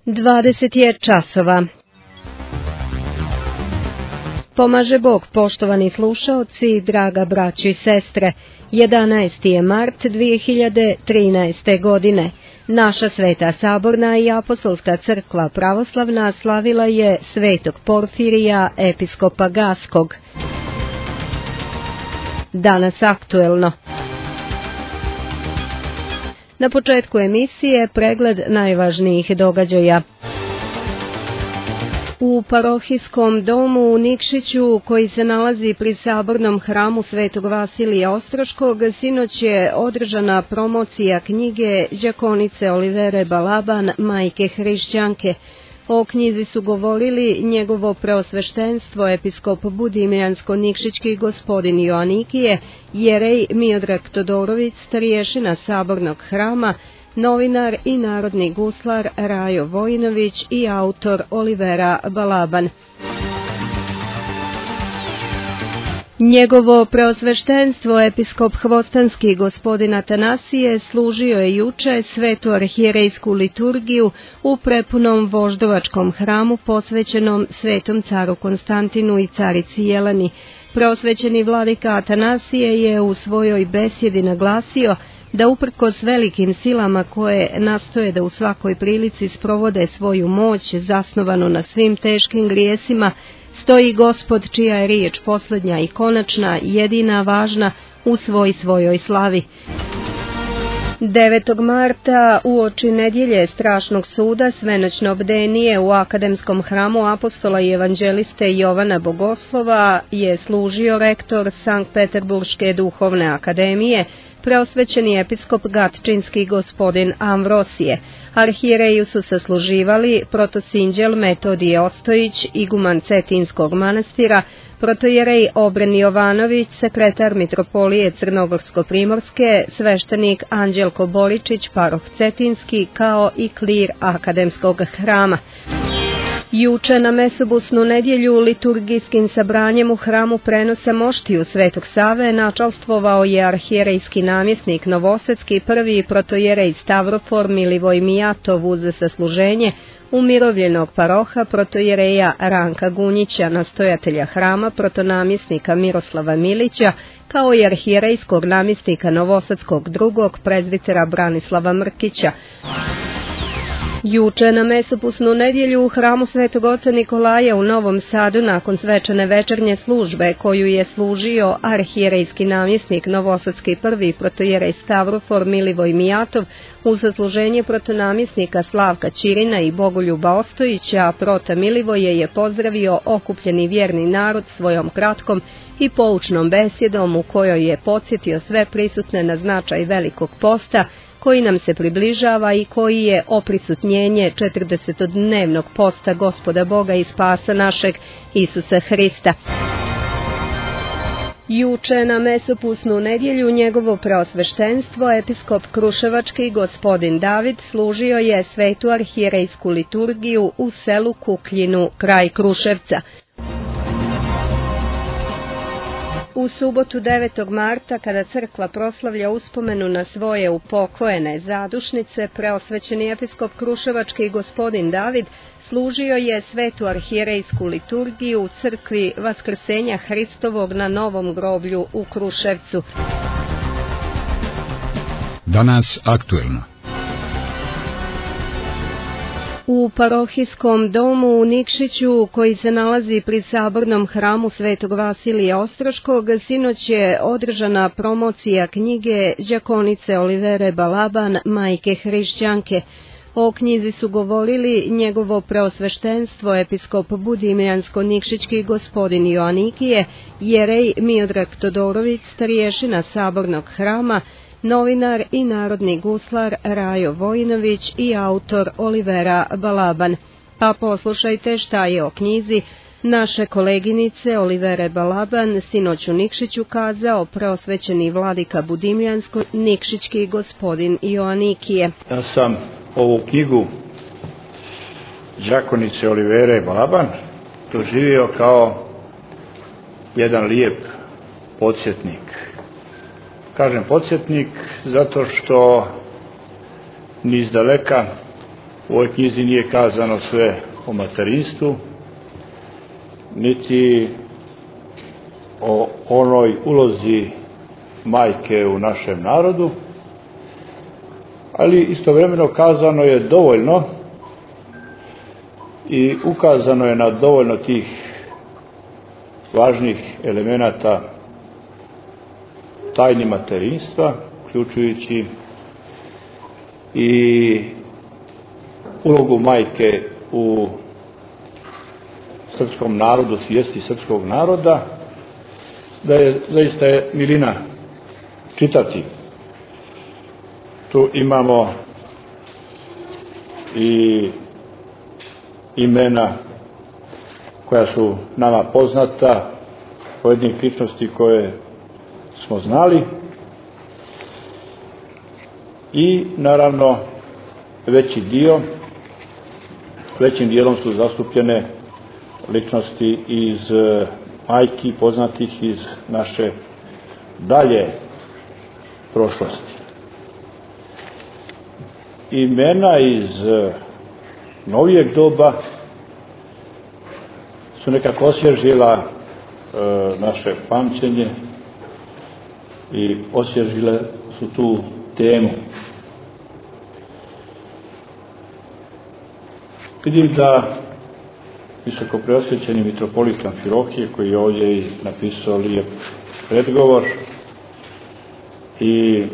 20 je časova. Pomaže Bog, poštovani slušaoci, draga braćo i sestre. 11. je mart 2013. godine. Naša Sveta Saborna i Apostolska crkva pravoslavna slavila je Svetog Porfirija, episkopa Gaskog. Danas aktuelno. Na početku emisije pregled najvažnijih događaja. U parohijskom domu u Nikšiću, koji se nalazi pri Sabornom hramu Svetog Vasilija Ostroškog, sinoć je održana promocija knjige đakonice Olivere Balaban, majke hrišćanke. O knjizi su govorili njegovo preosveštenstvo, episkop Budimljansko-Nikšićki gospodin Joanikije, jerej Miodrag Todorović, starješina Sabornog hrama, novinar i narodni guslar Rajo Vojinović i autor Olivera Balaban. Njegovo preosveštenstvo, episkop Hvostanski gospodin Atanasije, služio je juče svetu arhijerejsku liturgiju u prepunom voždovačkom hramu posvećenom svetom caru Konstantinu i carici Jeleni. Preosvećeni vladika Atanasije je u svojoj besjedi naglasio da uprkos velikim silama koje nastoje da u svakoj prilici sprovode svoju moć zasnovanu na svim teškim grijesima, stoji Gospod čija je riječ posljednja i konačna, jedina važna u svojoj slavi. 9. marta uoči nedjelje strašnog suda svenoćno bdenije u akademskom hramu apostola i evanđeliste Jovana Bogoslova je služio rektor Sankt Peterburške duhovne akademije, preosvećeni episkop Gatčinski gospodin Amvrosije. Arhijereju su sasluživali protosinđel Metodije Ostojić, iguman Cetinskog manastira, protojerej Obren Jovanović, sekretar mitropolije Crnogorsko-primorske, sveštenik Anđelko Boričić, paroh Cetinski, kao i klir akademskog hrama. Juče na mesobusnu nedjelju liturgijskim sabranjem u hramu prenosa moštiju Svetog Save načalstvovao je arhijerejski namjesnik Novosadski, prvi protojerej Stavrofor Milivoj Mijatov uz sasluženje umirovljenog paroha protojereja Ranka Gunjića, nastojatelja hrama protonamjesnika Miroslava Milića, kao i arhijerejskog namjesnika Novosadskog drugog prezbitera Branislava Mrkića. Juče na mesopusnu nedjelju u hramu Svetog oca Nikolaja u Novom Sadu nakon svečane večernje službe koju je služio arhijerejski namjesnik Novosadski prvi protojerej Stavrofor Milivoj Mijatov uz sasluženje protonamjesnika Slavka Ćirina i Bogoljuba Ostojića, prota Milivoje je pozdravio okupljeni vjerni narod svojom kratkom i poučnom besjedom u kojoj je podsjetio sve prisutne na značaj velikog posta koji nam se približava i koji je oprisutnjenje 40-dnevnog posta Gospoda Boga i spasa našeg Isusa Hrista. Juče na mesopusnu nedjelju njegovo preosveštenstvo, episkop Kruševački gospodin David, služio je svetu arhijerejsku liturgiju u selu Kukljinu kraj Kruševca. U subotu 9. marta, kada crkva proslavlja uspomenu na svoje upokojene zadušnice, preosvećeni episkop Kruševački gospodin David služio je svetu arhijerejsku liturgiju u crkvi Vaskrsenja Hristovog na Novom groblju u Kruševcu. Danas aktuelno. U parohijskom domu u Nikšiću, koji se nalazi pri Sabornom hramu Svetog Vasilija Ostroškog, sinoć je održana promocija knjige đakonice Olivere Balaban, majke hrišćanke. O knjizi su govorili njegovo preosveštenstvo, episkop Budimljansko-Nikšićki gospodin Joanikije, jerej Miodrag Todorović, starješina Sabornog hrama, novinar i narodni guslar Rajo Vojinović i autor Olivera Balaban. Pa poslušajte šta je o knjizi naše koleginice Olivere Balaban sinoć u Nikšiću kazao preosvećeni vladika Budimljansko-Nikšićki gospodin Joanikije. Ja sam ovu knjigu đakonice Olivere Balaban doživio kao jedan lijep podsjetnik. Kažem podsjetnik zato što ni izdaleka U ovoj knjizi nije kazano sve o materinstvu, niti o onoj ulozi majke u našem narodu, ali istovremeno kazano je dovoljno i ukazano je na dovoljno tih važnih elemenata tajni materinstva, uključujući i ulogu majke u srpskom narodu, svijesti srpskog naroda, da je zaista milina čitati. Tu imamo i imena koja su nama poznata, pojedinih ličnosti koje smo znali i naravno većim dijelom su zastupljene ličnosti iz majki poznatih iz naše dalje prošlosti. Imena iz novijeg doba su nekako osvježila naše pamćenje i osvježile su tu temu. Vidim da visoko preosvećeni mitropolit Amfilohije, koji je ovdje i napisao lijep predgovor i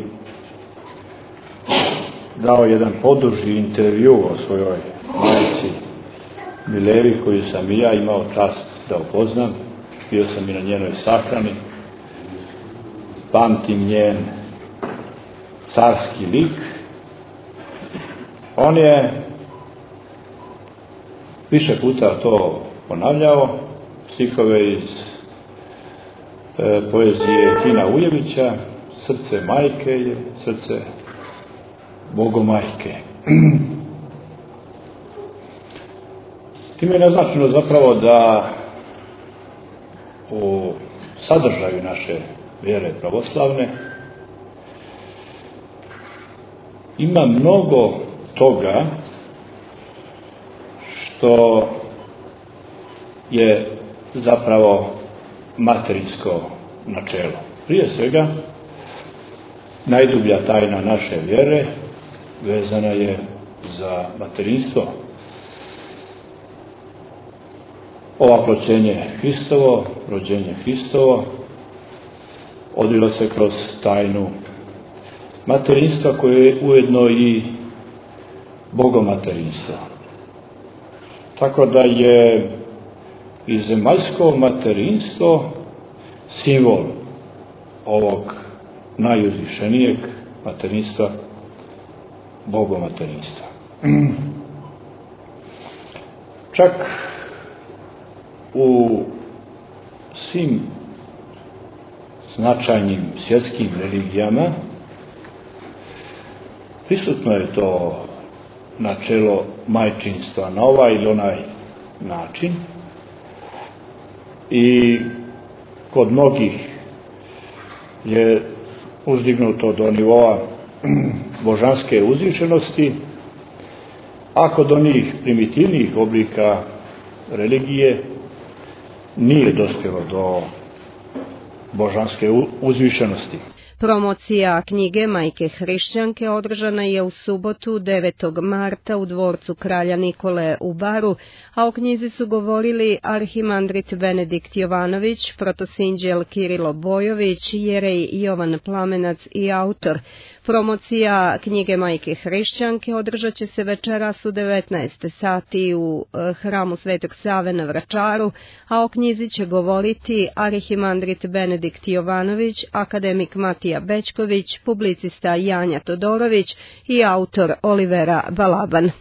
dao jedan poduži intervju o svojoj majci Milevi, koju sam i ja imao čast da upoznam. Bio sam i na njenoj sahrani. Pamtim njen carski lik. On je više puta to ponavljao, stihove iz poezije Tina Ujevića, srce majke je srce Bogomajke. Time je naznačeno zapravo da u sadržaju naše vjere pravoslavne ima mnogo toga što je zapravo materinsko načelo. Prije svega, najdublja tajna naše vjere vezana je za materinstvo. Ovaploćenje Hristovo, rođenje Hristovo, odvilo se kroz tajnu materinstva koje je ujedno i bogomaterinstvo. Tako da je i zemaljsko materinstvo simbol ovog najuzvišenijeg materinstva, bogomaterinstva. Čak u svim značajnim svjetskim religijama prisutno je to načelo majčinstva na ovaj ili onaj način i kod mnogih je uzdignuto do nivoa božanske uzvišenosti, a kod onih primitivnih oblika religije nije dospjelo do božanske uzvišenosti. Promocija knjige Majke hrišćanke održana je u subotu 9. marta u dvorcu kralja Nikole u Baru, a o knjizi su govorili arhimandrit Benedikt Jovanović, protosinđel Kirilo Bojović, jerej Jovan Plamenac i autor. Promocija knjige Majke hrišćanke održat će se večeras u 19 sati u hramu Svetog Save na Vračaru, a o knjizi će govoriti arhimandrit Benedikt Jovanović, akademik Matija Bećković, publicista Janja Todorović i autor Olivera Balaban.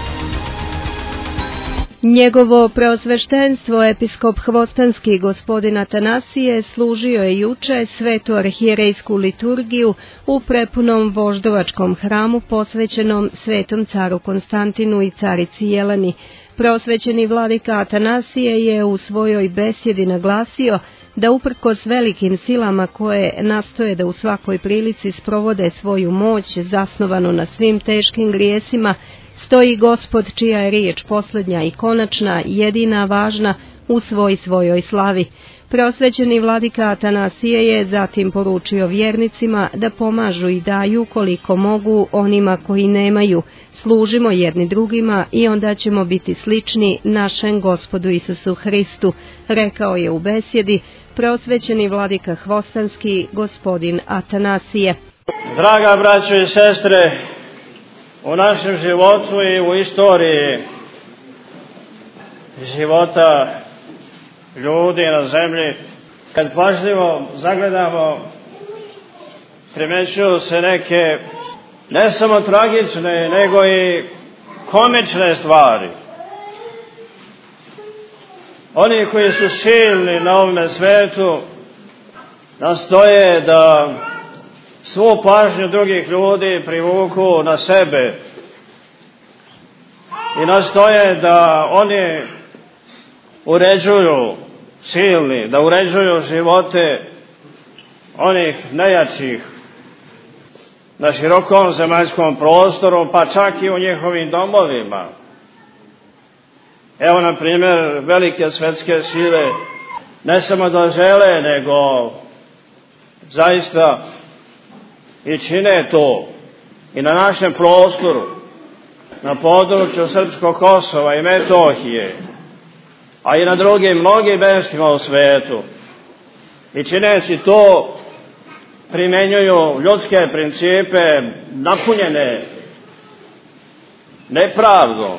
Njegovo preosveštenstvo episkop Hvostanski gospodin Atanasije služio je juče svetu arhijerejsku liturgiju u prepunom voždovačkom hramu posvećenom svetom caru Konstantinu i carici Jeleni. Preosvećeni vladika Atanasije je u svojoj besjedi naglasio da uprkos velikim silama koje nastoje da u svakoj prilici sprovode svoju moć zasnovanu na svim teškim grijesima, Stoji Gospod čija je riječ posljednja i konačna, jedina važna u svojoj slavi. Preosvećeni vladika Atanasije je zatim poručio vjernicima da pomažu i daju koliko mogu onima koji nemaju. Služimo jedni drugima i onda ćemo biti slični našem Gospodu Isusu Hristu, rekao je u besjedi preosvećeni vladika Hvostanski, gospodin Atanasije. Draga braćo i sestre, u našem životu i u istoriji života ljudi na zemlji, kad pažljivo zagledamo, primećuju se neke ne samo tragične, nego i komične stvari. Oni koji su silni na ovome svetu nastoje da svu pažnju drugih ljudi privuku na sebe i nastoje da oni uređuju silni, da uređuju živote onih najjačih na širokom zemaljskom prostoru, pa čak i u njihovim domovima. Evo, na primjer, velike svetske sile ne samo da žele, nego zaista i čine to i na našem prostoru, na području Srpskog Kosova i Metohije, a i na drugim mnogim mjestima u svijetu. I čineći to primjenjuju ljudske principe napunjene nepravdom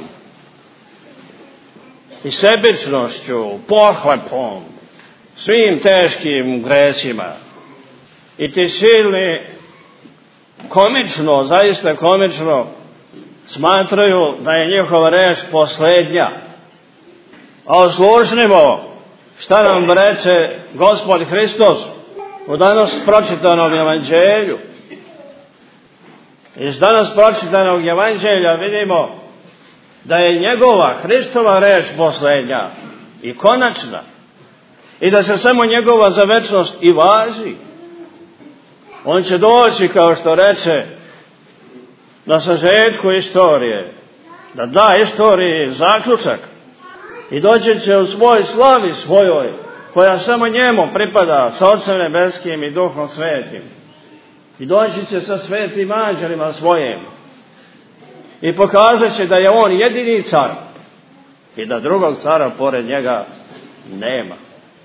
i sebičnošću, pohlepom, svim teškim gresima. I ti silni komično, zaista komično, smatraju da je njihova reč posljednja. A oslušnimo šta nam reče Gospod Hristos u danas pročitanom evanđelju. Iz danas pročitanog evanđelja vidimo da je njegova Hristova reč posljednja i konačna i da se samo njegova za večnost i važi. On će doći, kao što reče, na sažetku istorije, da da istoriji zaključak i doći će u svoj slavi svojoj, koja samo njemu pripada sa Otcem Nebeskim i Duhom Svetim. I doći će sa svetim anđelima svojim i pokazat će da je on jedini car i da drugog cara pored njega nema.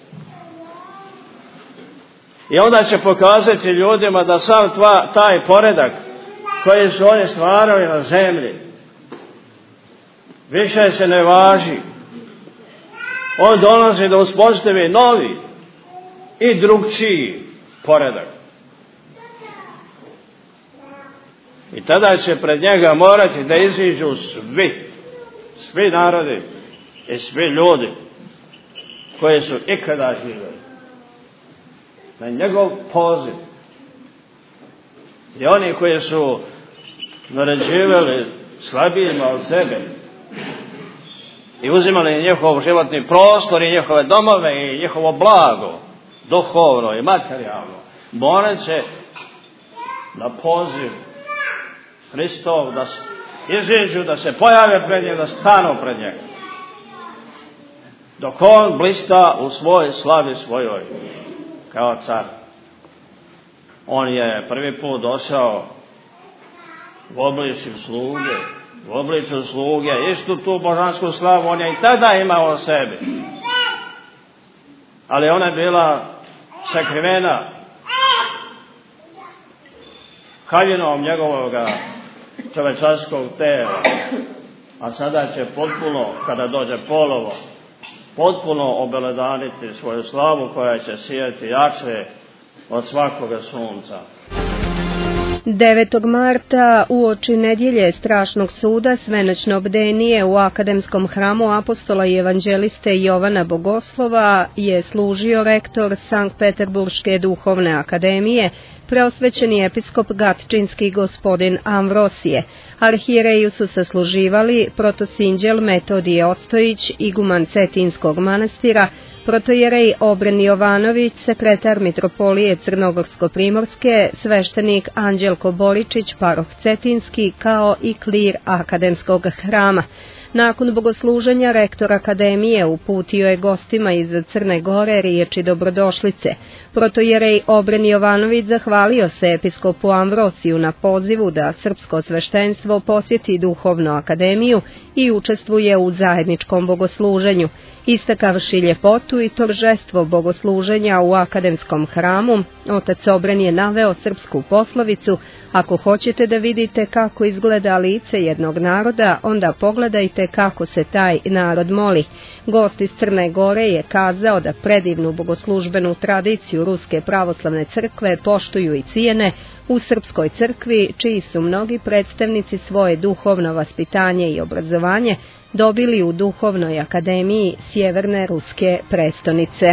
I onda će pokazati ljudima da sam taj poredak koji su oni stvarali na zemlji više se ne važi. On dolazi da uspostavi novi i drugčiji poredak. I tada će pred njega morati da iziđu svi narodi i svi ljudi koji su ikada živjeli na njegov poziv. I oni koji su naređivali slabijima od sebe i uzimali njihov životni prostor i njihove domove i njihovo blago, duhovno i materijalno, morat će na poziv Hristov da iziđu, da se pojave pred njega, da stanu pred njega. Dok on blista u svojoj slavi svojoj kao car. On je prvi put došao u obličju sluge, istu tu božansku slavu on je i tada imao o sebi. Ali ona je bila sakrivena haljinom njegovog čovečanskog tela. A sada će potpuno, kada dođe polovo, potpuno obeledaniti svoju slavu koja će sijati jače od svakoga sunca. 9. marta uoči nedjelje strašnog suda svenoćno bdenije u Akademskom hramu apostola i evanđeliste Jovana Bogoslova je služio rektor Sankt Peterburške duhovne akademije, preosvećeni episkop Gatčinski gospodin Amvrosije. Arhijereju su sasluživali protosinđel Metodije Ostojić, iguman Cetinskog manastira, protojerej Obren Jovanović, sekretar Mitropolije Crnogorsko-primorske, sveštenik Anđelko Boričić, paroh Cetinski, kao i klir Akademskog hrama. Nakon bogosluženja rektor Akademije uputio je gostima iz Crne Gore riječi dobrodošlice. Protojerej Obren Jovanović zahvalio se episkopu Amvrosiju na pozivu da srpsko sveštenstvo posjeti duhovnu akademiju i učestvuje u zajedničkom bogosluženju. Istakavši ljepotu i торжество bogosluženja u akademskom hramu, otac Obren je naveo srpsku poslovicu: ako hoćete da vidite kako izgleda lice jednog naroda, onda pogledajte kako se taj narod moli. Gost iz Crne Gore je kazao da predivnu bogoslužbenu tradiciju Ruske pravoslavne crkve poštuju i cijene u Srpskoj crkvi, čiji su mnogi predstavnici svoje duhovno vaspitanje i obrazovanje dobili u Duhovnoj akademiji Sjeverne Ruske prestonice.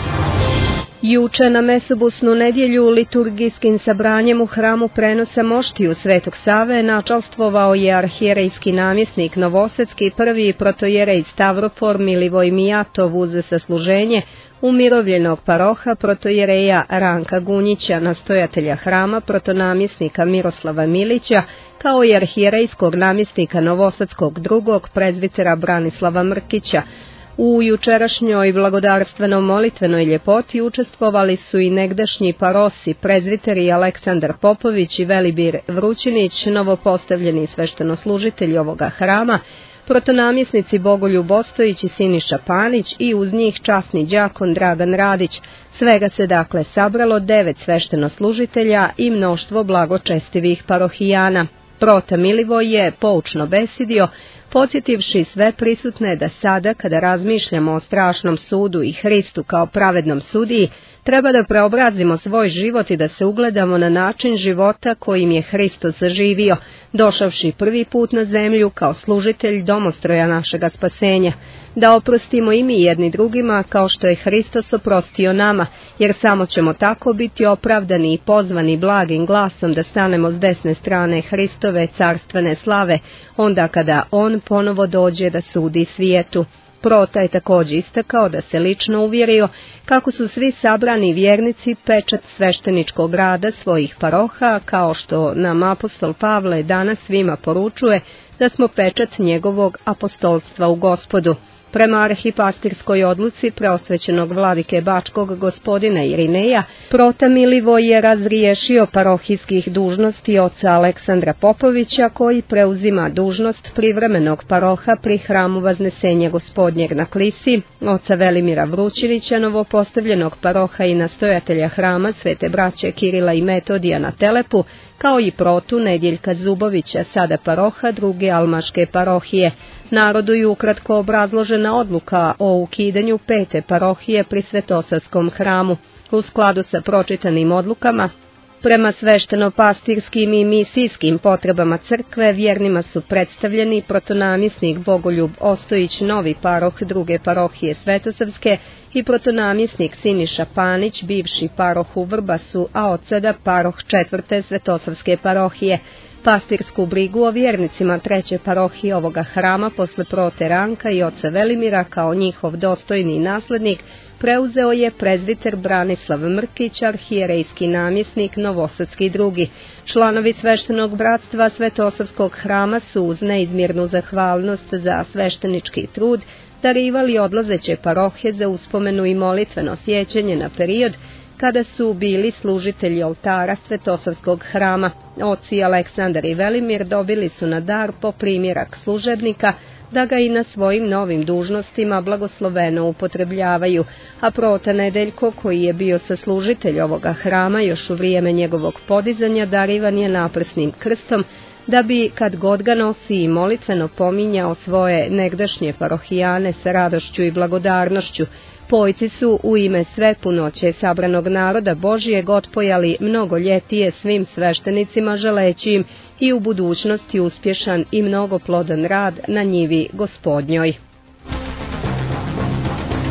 Juče na Mesobusnu nedjelju liturgijskim sabranjem u hramu prenosa moštiju Svetog Save načalstvovao je arhijerejski namjesnik Novosadski, prvi protojerej Stavropor Milivoj Mijatov uz sasluženje umirovljenog paroha protojereja Ranka Gunjića, nastojatelja hrama protonamjesnika Miroslava Milića, kao i arhijerejskog namjesnika Novosadskog drugog prezbitera Branislava Mrkića. U jučerašnjoj blagodarstvenom-molitvenoj ljepoti učestvovali su i negdašnji parosi, prezbiteri Aleksandar Popović i Velibir Vrućinić, novopostavljeni sveštenoslužitelji ovoga hrama, protonamjesnici Bogoljub Ostojić i Siniša Panić i uz njih časni đakon Dragan Radić. Svega se dakle sabralo 9 sveštenoslužitelja i mnoštvo blagočestivih parohijana. Prota Milivoj je poučno besidio, podsjetivši sve prisutne da sada, kada razmišljamo o strašnom sudu i Hristu kao pravednom sudiji, treba da preobrazimo svoj život i da se ugledamo na način života kojim je Hristos živio, došavši prvi put na zemlju kao služitelj domostroja našega spasenja, da oprostimo i mi jedni drugima kao što je Hristos oprostio nama, jer samo ćemo tako biti opravdani i pozvani blagim glasom da stanemo s desne strane Hristove carstvene slave, onda kada On ponovo dođe da sudi svijetu. Prota je također istakao da se lično uvjerio kako su svi sabrani vjernici pečat svešteničkog rada svojih paroha, kao što nam apostol Pavle danas svima poručuje da smo pečat njegovog apostolstva u Gospodu. Prema arhipastirskoj odluci preosvećenog vladike Bačkog gospodina Irineja, prota Milivoj je razriješio parohijskih dužnosti oca Aleksandra Popovića, koji preuzima dužnost privremenog paroha pri hramu Vaznesenja Gospodnjeg na Klisi, oca Velimira Vrućinića, novopostavljenog paroha i nastojatelja hrama Svete braće Kirila i Metodija na Telepu, kao i protu Nedjeljka Zubovića, sada paroha druge almaške parohije. Narodu je ukratko obrazložena odluka o ukidanju 5. parohije pri Svetosavskom hramu. U skladu sa pročitanim odlukama, prema svešteno-pastirskim i misijskim potrebama crkve, vjernima su predstavljeni protonamjesnik Bogoljub Ostojić, novi paroh druge parohije Svetosavske, i protonamjesnik Siniša Panić, bivši paroh u Vrbasu, a od sada paroh 4. Svetosavske parohije. Pastirsku brigu o vjernicima 3. parohije ovoga hrama posle prote Ranka i oca Velimira kao njihov dostojni naslednik preuzeo je prezbiter Branislav Mrkić, arhijerejski namjesnik Novosadski drugi. Članovi sveštenog bratstva Svetosavskog hrama su uz neizmjernu zahvalnost za sveštenički trud darivali odlazeće parohe za uspomenu i molitveno sjećanje na period kada su bili služitelji oltara Svetosavskog hrama. Oci Aleksandar i Velimir dobili su na dar po primjerak služebnika da ga i na svojim novim dužnostima blagosloveno upotrebljavaju, a prota Nedeljko, koji je bio saslužitelj ovoga hrama još u vrijeme njegovog podizanja, darivan je naprsnim krstom, da bi, kad god ga nosi, i molitveno pominjao svoje negdašnje parohijane sa radošću i blagodarnošću. Pojci su u ime sve punoće sabranog naroda Božijeg otpojali mnogo ljetije svim sveštenicima, želeći im i u budućnosti uspješan i mnogo plodan rad na njivi Gospodnjoj.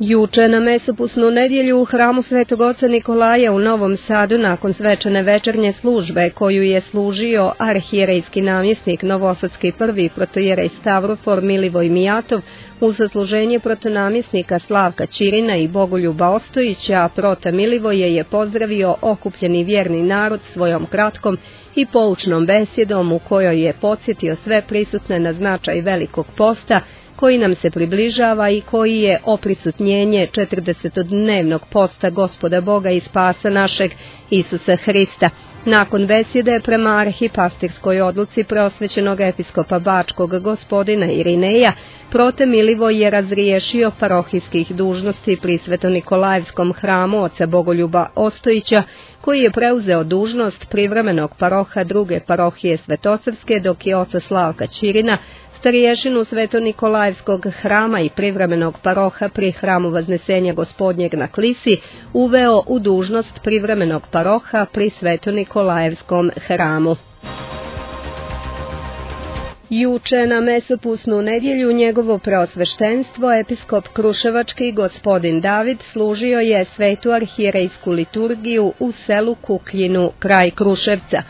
Juče na mesopusnu nedjelju u hramu Svetog oca Nikolaja u Novom Sadu nakon svečane večernje službe koju je služio arhijerejski namjesnik novosadski prvi protojerej Stavrofor Milivoj Mijatov uz sasluženje protonamjesnika Slavka Ćirina i Bogoljuba Ostojića, prota Milivoje je pozdravio okupljeni vjerni narod svojom kratkom i poučnom besjedom u kojoj je podsjetio sve prisutne na značaj velikog posta koji nam se približava i koji je oprisutnjenje 40-dnevnog posta Gospoda Boga i spasa našeg Isusa Hrista. Nakon besjede prema arhipastirskoj odluci preosvećenog episkopa Bačkog gospodina Irineja, prote Milivoj je razriješio parohijskih dužnosti pri Sveto-Nikolajevskom hramu oca Bogoljuba Ostojića, koji je preuzeo dužnost privremenog paroha druge parohije Svetosavske, dok je oca Slavka Ćirina, stariješinu Sveto-Nikolajevskog hrama i privremenog paroha pri hramu Vaznesenja Gospodnjeg na Klisi, uveo u dužnost privremenog paroha pri Sveto-Nikolajevskom hramu. Juče na mesopusnu nedjelju njegovo preosveštenstvo episkop Kruševački gospodin David služio je svetu arhijerejsku liturgiju u selu Kukljinu kraj Kruševca.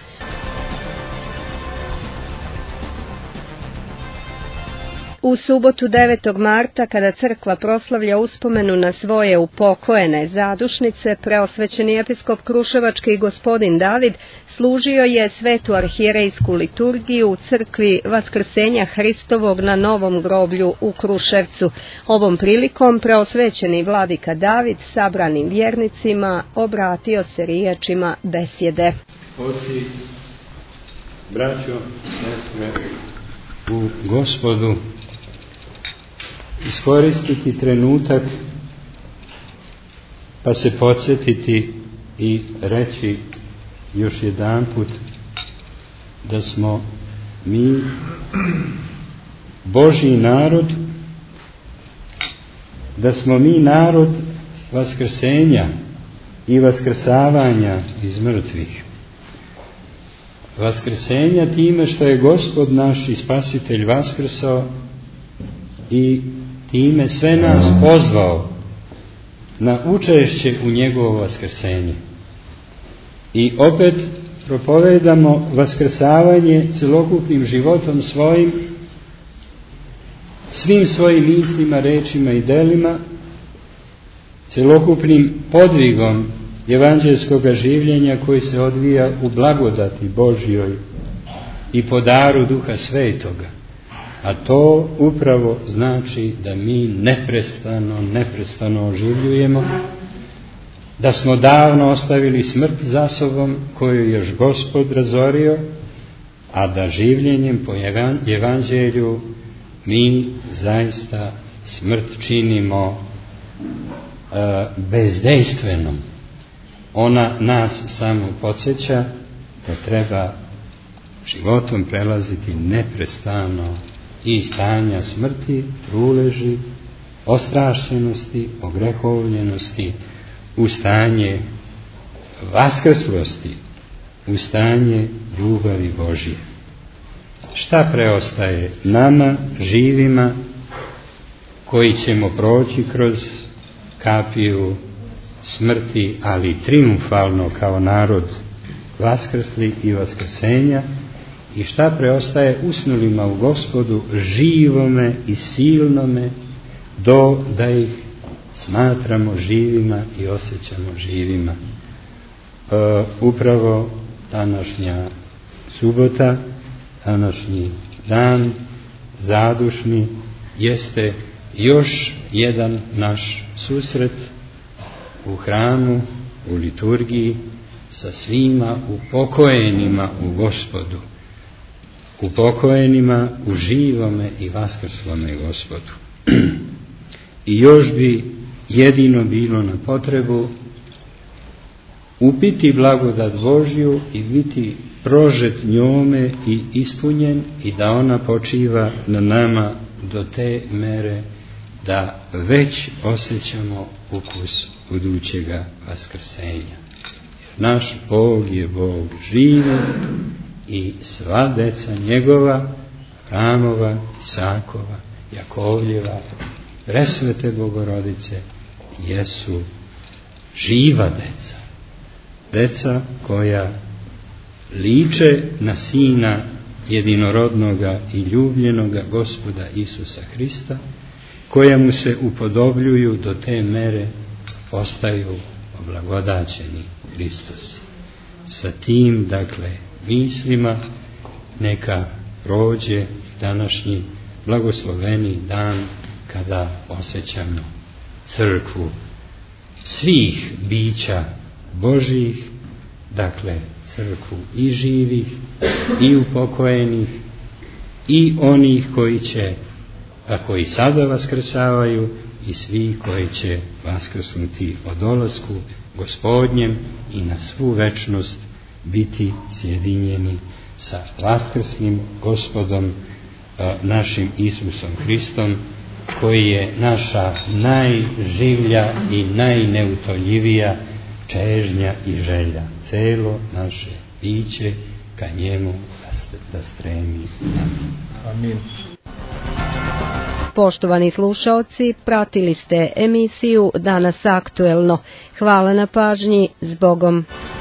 U subotu 9. marta, kada crkva proslavlja uspomenu na svoje upokojene zadušnice, preosvećeni episkop Kruševački gospodin David služio je svetu arhijerejsku liturgiju u crkvi Vaskrsenja Hristovog na Novom groblju u Kruševcu. Ovom prilikom preosvećeni vladika David sabranim vjernicima obratio se riječima besjede. Oci, braćo, sestre, u Gospodu, iskoristiti trenutak pa se podsjetiti i reći još jedanput da smo mi Božji narod, da smo mi narod vaskrsenja i vaskrsavanja iz mrtvih. Vaskrsenja time što je Gospod naš i Spasitelj vaskrsao i time sve nas pozvao na učešće u njegovo vaskrsenje. I opet propovedamo vaskrsavanje celokupnim životom svojim, svim svojim mislima, rečima i delima, celokupnim podvigom evanđelskog življenja koji se odvija u blagodati Božjoj i po daru Duha Svetoga. A to upravo znači da mi neprestano oživljujemo, da smo davno ostavili smrt za sobom koju je još Gospod razorio, a da življenjem po evanđelju mi zaista smrt činimo bezdejstvenom. Ona nas samo podsjeća da treba životom prelaziti neprestano i stanja smrti, truleži, ostrašćenosti, ogrehovljenosti, u stanje vaskrslosti, u stanje ljubavi Božje. Šta preostaje nama, živima, koji ćemo proći kroz kapiju smrti, ali triumfalno kao narod vaskrsli i vaskrsenja, i šta preostaje usnulima u Gospodu, živome i silnome, do da ih smatramo živima i osjećamo živima. Upravo današnja subota, današnji dan zadušni jeste još jedan naš susret u hramu, u liturgiji sa svima upokojenima u Gospodu, upokojenima u živome i vaskrslome Gospodu. I još bi jedino bilo na potrebu upiti blagodat Božju i biti prožet njome i ispunjen, i da ona počiva na nama do te mere da već osjećamo ukus budućega vaskrsenja. Naš Bog je Bog živi i sva deca njegova, Avramova, Isakova, Jakovljeva, presvete Bogorodice, jesu živa deca. Deca koja liče na Sina jedinorodnoga i ljubljenoga Gospoda Isusa Hrista, koja mu se upodobljuju do te mere postaju oblagodaćeni Hristosi. Sa tim, dakle, mislima neka prođe današnji blagosloveni dan kada osjećamo crkvu svih bića Božjih, dakle crkvu i živih i upokojenih i onih koji sada vaskrsavaju i svi koji će vaskrsnuti o dolasku Gospodnjem i na svu večnost biti sjedinjeni sa vaskrsnim Gospodom našim Isusom Hristom, koji je naša najživlja i najneutoljivija čežnja i želja. Celo naše biće ka njemu da stremi. Amin. Poštovani slušaoci, pratili ste emisiju Danas aktuelno. Hvala na pažnji, s Bogom.